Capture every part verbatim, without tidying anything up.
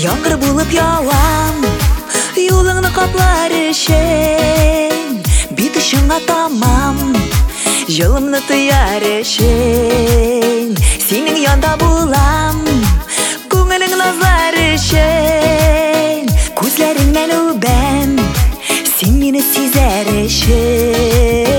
Яңгыр булып явам, юлыңны каплар өчен, бит очыңа тамам, жылымны тыяр өчен. Синең янда булам, күңелең назлар өчен, күзләреңнән үбәм, син мине сизәр өчен.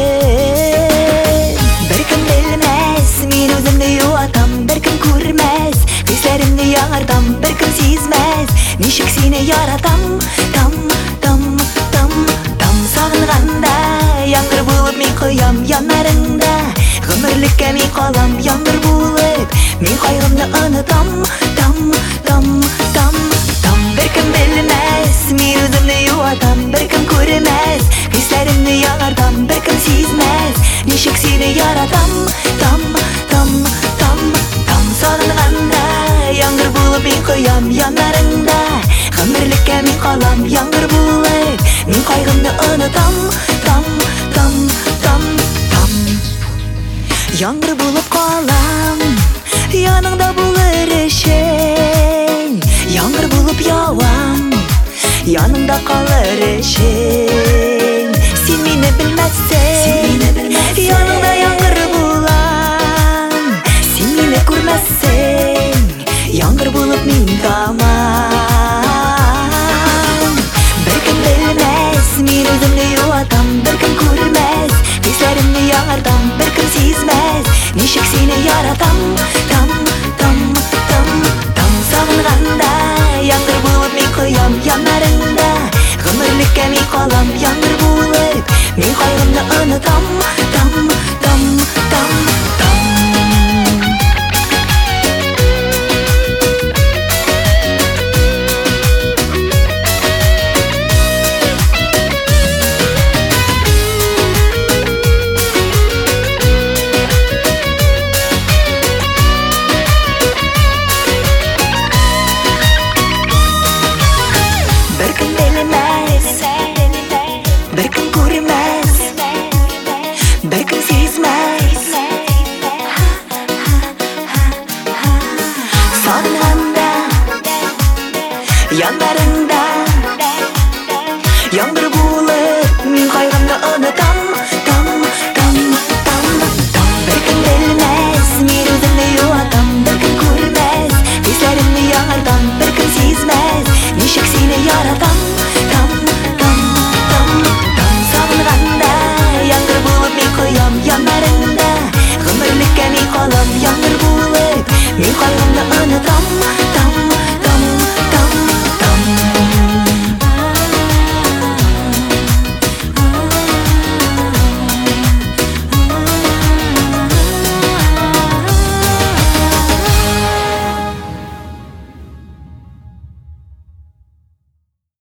Беркем белмәс, мин үземне юатам, беркем күрмәс, хисләремне яңартам, беркем сизмәс, ничек сине яратам, там, там, там, там. Сагынганда яңгыр булып мин коям яннарыңда, гомерлеккә мин калам яңгыр булып, мин кайгымны онытам, там, там, там, там. Беркем белмәс, мин үземне юатам, беркем күрмәс, хисләремне яңартам, беркем сизмәс, ничек сине яратам, там, там, там, там. Сагынганда яңгыр булып мин коям яннарыңда, гомерлеккә мин калам яңгыр булып, мин кайгымны онытам, там, там, там, там. Яңгыр булып калам яныңда булыр өчен, яңгыр булып явам яныңда калыр өчен. Син мине белмәссең, яныңда яңгыр булам, син мине күрмәссең, яңгыр булып мин тамам. Беркем белмәс, мин үземне юатам, беркем күрмәс, хисләремне яңартам, беркем сизмәс, ничек сине яратам, там, там, там, там. Сагынганда яңгыр булып мин коям яннарыңда, гомерлеккә мин калам яңгыр булып, мин кайгымны онытам.